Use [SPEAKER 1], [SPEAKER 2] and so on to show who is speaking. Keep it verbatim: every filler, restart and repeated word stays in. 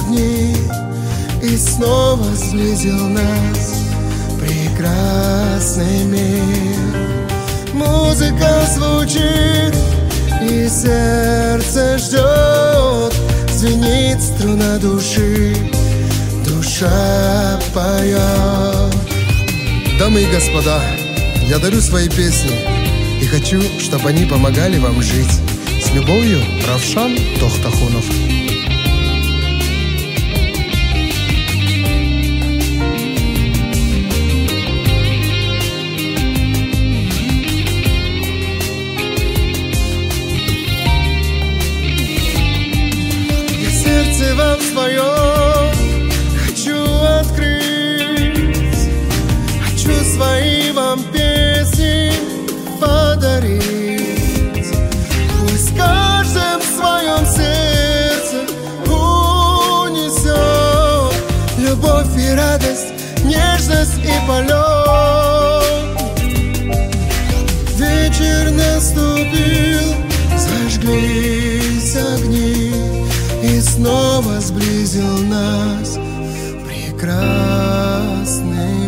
[SPEAKER 1] дни и снова сблизил нас прекрасный мир. Музыка звучит, и сердце ждет, звенит струна души, душа поет. Дамы и господа, я дарю свои песни и хочу, чтобы они помогали вам жить. С любовью, Равшан Тохтахунов. Я сердце вам свое хочу открыть, хочу свои вам песни подарить. Пусть в каждом своем сердце унесет любовь и радость, нежность и полет. Вечер наступил, зажглись огни, и снова сблизил нас прекрасный